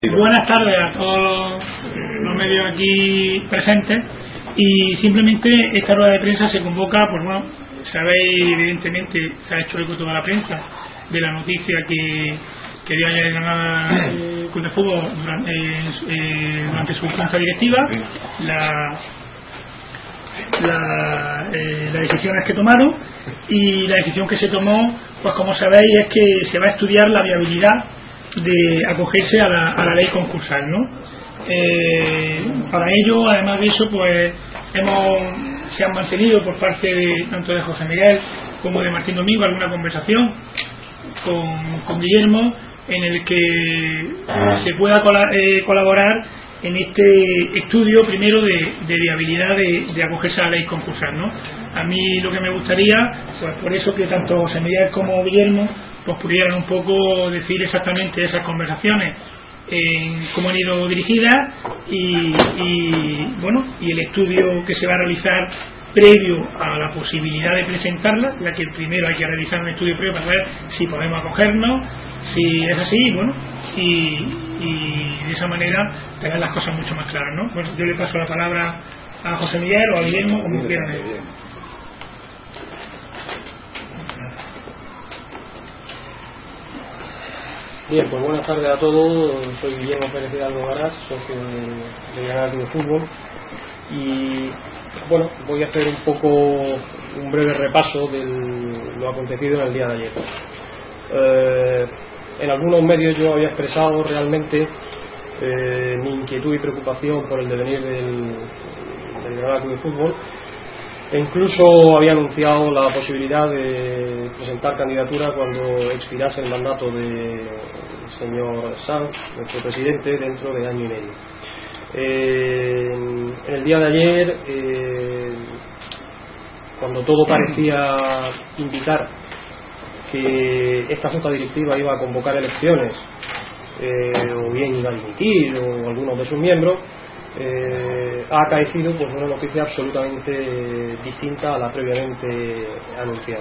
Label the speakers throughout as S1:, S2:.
S1: Buenas tardes a todos los medios aquí presentes, y simplemente esta rueda de prensa se convoca, pues bueno, sabéis, evidentemente se ha hecho eco toda la prensa de la noticia que dio ayer en Granada el Club de Fútbol durante su junta directiva, las decisiones que tomaron, y la decisión que se tomó, pues como sabéis, es que se va a estudiar la viabilidad de acogerse a la ley concursal, ¿no? Para ello, además de eso, pues se han mantenido por parte tanto de José Miguel como de Martín Domingo alguna conversación con Guillermo, en el que se pueda colaborar en este estudio primero de viabilidad de acogerse a la ley concursal, ¿no? A mí lo que me gustaría, pues por eso que tanto José Miguel como Guillermo pues pudieran un poco decir exactamente esas conversaciones, cómo han ido dirigidas, y el estudio que se va a realizar previo a la posibilidad de presentarla, ya que primero hay que realizar un estudio previo para ver si podemos acogernos, si es así, y de esa manera tener las cosas mucho más claras, ¿no? Pues yo le paso la palabra a José Miguel o a Guillermo, como quieran ellos.
S2: Bien, pues buenas tardes a todos. Soy Guillermo Pérez Hidalgo Garat, socio de Granada Club de Fútbol, y bueno, voy a hacer un breve repaso de lo acontecido en el día de ayer. En algunos medios yo había expresado realmente mi inquietud y preocupación por el devenir del Granada Club de Fútbol, e incluso había anunciado la posibilidad de presentar candidatura cuando expirase el mandato del señor Sanz, nuestro presidente, dentro de año y medio. En el día de ayer, cuando todo parecía indicar que esta junta directiva iba a convocar elecciones, o bien iba a dimitir, o algunos de sus miembros, ha acaecido pues una noticia absolutamente distinta a la previamente anunciada.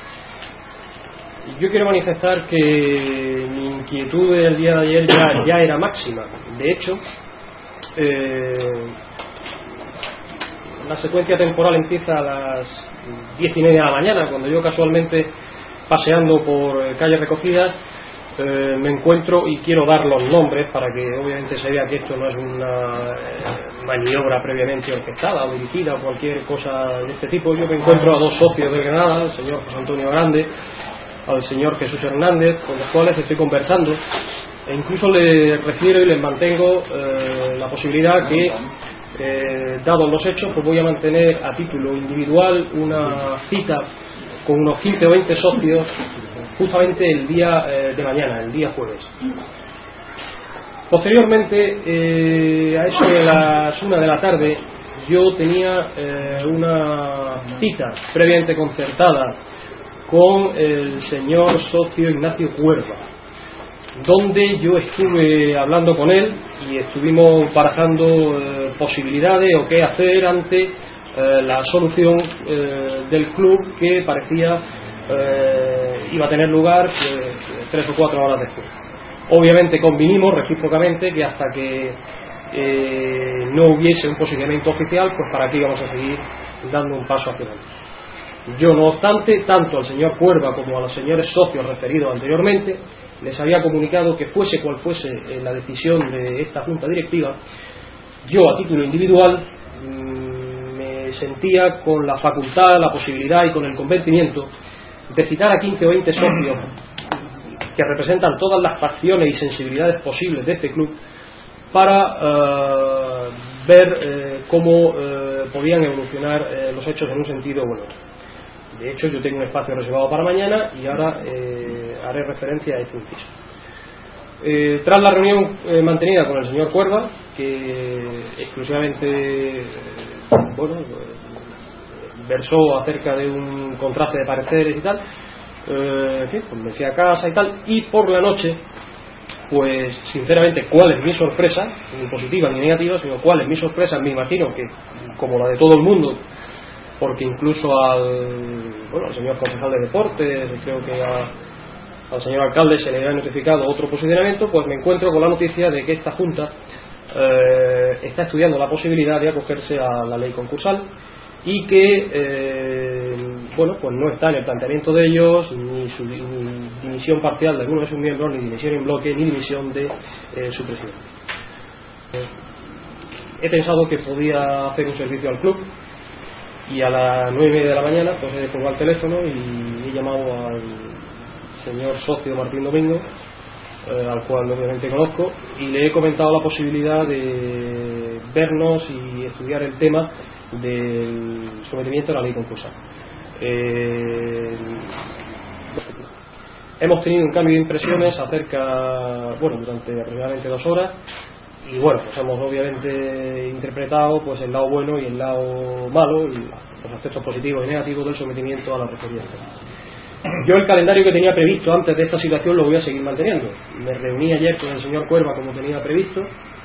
S2: Y yo quiero manifestar que mi inquietud del día de ayer ya era máxima. De hecho, la secuencia temporal empieza a las 10:30 de la mañana, cuando yo casualmente, paseando por calles recogidas, me encuentro, y quiero dar los nombres para que obviamente se vea que esto no es una maniobra previamente orquestada o dirigida o cualquier cosa de este tipo. Yo me encuentro a dos socios de Granada, el señor José Antonio Grande, al señor Jesús Hernández, con los cuales estoy conversando, e incluso les refiero y les mantengo la posibilidad que, dados los hechos, pues voy a mantener a título individual una cita con unos 15 o 20 socios justamente el día de mañana, el día jueves. Posteriormente, a eso de las 1 de la tarde, yo tenía una cita previamente concertada con el señor socio Ignacio Cuerva, donde yo estuve hablando con él y estuvimos barajando posibilidades o qué hacer ante la solución del club, que parecía iba a tener lugar 3 o 4 horas después. Obviamente convinimos recíprocamente que hasta que no hubiese un posicionamiento oficial, pues para qué íbamos a seguir dando un paso hacia adelante. Yo, no obstante, tanto al señor Cuerva como a los señores socios referidos anteriormente, les había comunicado que fuese cual fuese la decisión de esta junta directiva, yo a título individual me sentía con la facultad, la posibilidad y con el convencimiento de citar a 15 o 20 socios que representan todas las facciones y sensibilidades posibles de este club para ver cómo podían evolucionar los hechos en un sentido o en otro. De hecho, yo tengo un espacio reservado para mañana y ahora haré referencia a este inciso. Tras la reunión mantenida con el señor Cuerva, que exclusivamente versó acerca de un contraste de pareceres y tal, pues me fui a casa y tal, y por la noche, pues sinceramente, cuál es mi sorpresa, ni positiva ni negativa, sino cuál es mi sorpresa, me imagino que como la de todo el mundo, porque incluso al señor concejal de deportes, creo que al señor alcalde se le ha notificado otro posicionamiento, pues me encuentro con la noticia de que esta Junta está estudiando la posibilidad de acogerse a la ley concursal y que bueno, pues no está en el planteamiento de ellos ni dimisión parcial de alguno de sus miembros, ni dimisión en bloque, ni dimisión de su presidente. He pensado que podía hacer un servicio al club y a las 9:30 de la mañana pues he colgado el teléfono y he llamado al señor socio Martín Domingo, al cual obviamente conozco, y le he comentado la posibilidad de vernos y estudiar el tema del sometimiento a la ley concursal. Hemos tenido un cambio de impresiones durante aproximadamente 2 horas, y bueno, pues hemos obviamente interpretado pues el lado bueno y el lado malo y los aspectos positivos y negativos del sometimiento a la referida. Yo el calendario que tenía previsto antes de esta situación lo voy a seguir manteniendo. Me reuní ayer con el señor Cuerva como tenía previsto.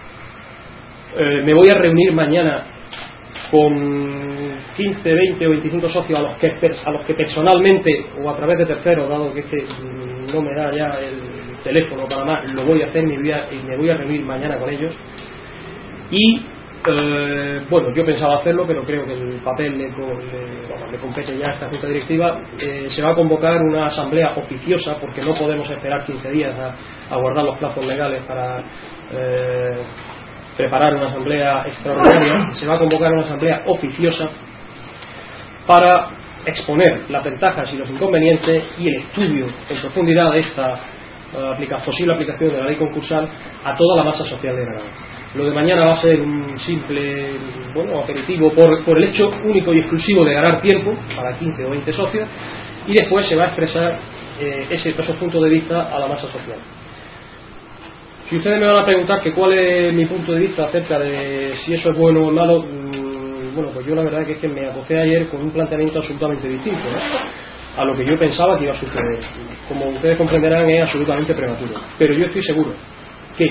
S2: Me voy a reunir mañana con 15, 20 o 25 socios a los que personalmente o a través de terceros, dado que no me da ya el teléfono para más, lo voy a hacer y me voy a reunir mañana con ellos. Y bueno, yo pensaba hacerlo, pero creo que el papel le compete ya a esta junta directiva. Se va a convocar una asamblea oficiosa, porque no podemos esperar 15 días a guardar los plazos legales para preparar una asamblea extraordinaria. Se va a convocar una asamblea oficiosa para exponer las ventajas y los inconvenientes y el estudio en profundidad de esta posible aplicación de la ley concursal a toda la masa social de Granada. Lo de mañana va a ser un simple aperitivo por el hecho único y exclusivo de ganar tiempo para 15 o 20 socios, y después se va a expresar esos puntos de vista a la masa social. Si ustedes me van a preguntar que cuál es mi punto de vista acerca de si eso es bueno o malo, bueno, pues yo la verdad que es que me acosté ayer con un planteamiento absolutamente distinto, ¿no?, a lo que yo pensaba que iba a suceder. Como ustedes comprenderán, es absolutamente prematuro, pero yo estoy seguro que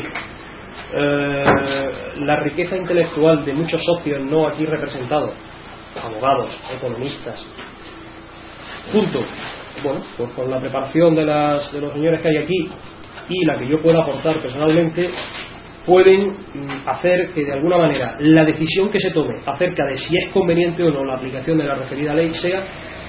S2: la riqueza intelectual de muchos socios no aquí representados, abogados, economistas, junto pues con la preparación de los señores que hay aquí y la que yo pueda aportar personalmente, pueden hacer que de alguna manera la decisión que se tome acerca de si es conveniente o no la aplicación de la referida ley sea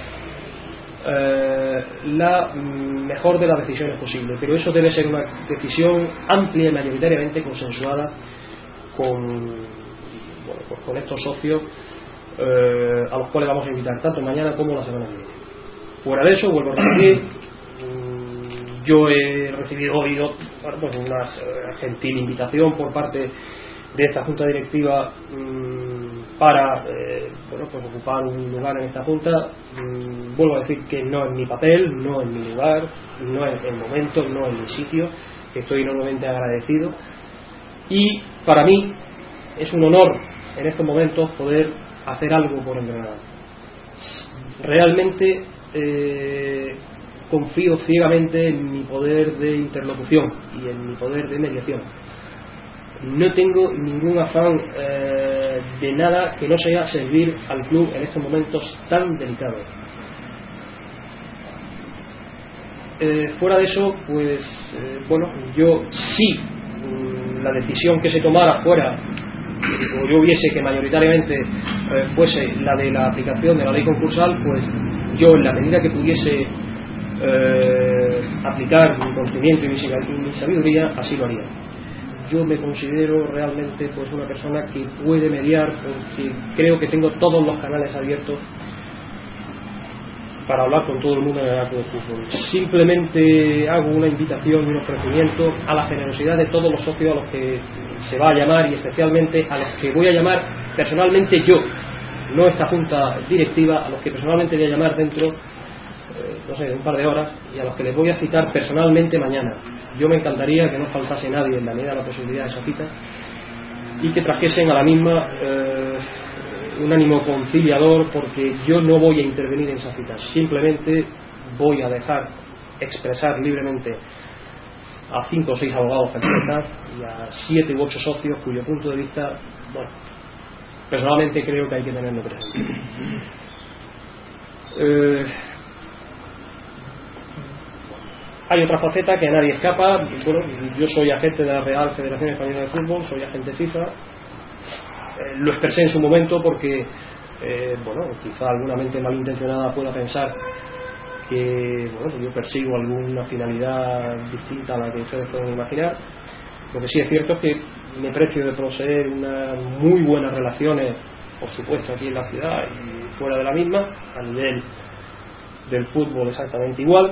S2: la mejor de las decisiones posibles. Pero eso debe ser una decisión amplia y mayoritariamente consensuada con estos socios a los cuales vamos a invitar tanto mañana como la semana que viene. Fuera de eso, vuelvo a repetir, yo he recibido hoy una gentil invitación por parte de esta junta directiva para ocupar un lugar en esta junta. Vuelvo a decir que no es mi papel, no es mi lugar, no es el momento, no es mi sitio. Estoy enormemente agradecido y para mí es un honor en estos momentos poder hacer algo por el Granada. Realmente confío ciegamente en mi poder de interlocución y en mi poder de mediación. No tengo ningún afán de nada que no sea servir al club en estos momentos tan delicados. Fuera de eso, pues yo sí, la decisión que se tomara fuera, o yo viese que mayoritariamente fuese la de la aplicación de la ley concursal, pues yo en la medida que pudiese aplicar mi conocimiento y mi sabiduría, así lo haría. Yo me considero realmente pues una persona que puede mediar, porque creo que tengo todos los canales abiertos para hablar con todo el mundo en el arco del fútbol. Simplemente hago una invitación y un ofrecimiento a la generosidad de todos los socios a los que se va a llamar, y especialmente a los que voy a llamar personalmente yo, no esta junta directiva, a los que personalmente voy a llamar dentro de un par de horas, y a los que les voy a citar personalmente mañana. Yo me encantaría que no faltase nadie en la medida de la posibilidad de esa cita, y que trajesen a la misma un ánimo conciliador, porque yo no voy a intervenir en esa cita, simplemente voy a dejar expresar libremente a 5 o 6 abogados que aquí están y a 7 u 8 socios cuyo punto de vista, personalmente creo que hay que tenerlo presente. Hay otra faceta que a nadie escapa. Bueno, yo soy agente de la Real Federación Española de Fútbol, soy agente FIFA. Lo expresé en su momento porque, bueno, quizá alguna mente malintencionada pueda pensar que, bueno, yo persigo alguna finalidad distinta a la que ustedes pueden imaginar. Lo que sí es cierto es que me precio de poseer unas muy buenas relaciones, por supuesto, aquí en la ciudad y fuera de la misma, a nivel del fútbol exactamente igual.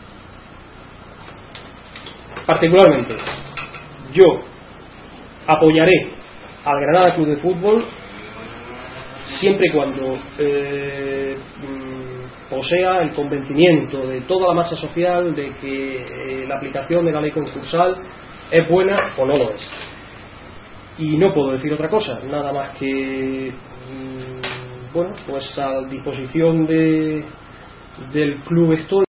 S2: Particularmente, yo apoyaré al Granada Club de Fútbol siempre y cuando posea el convencimiento de toda la masa social de que la aplicación de la ley concursal es buena o no lo es. Y no puedo decir otra cosa, nada más que bueno, pues a disposición del club estoy.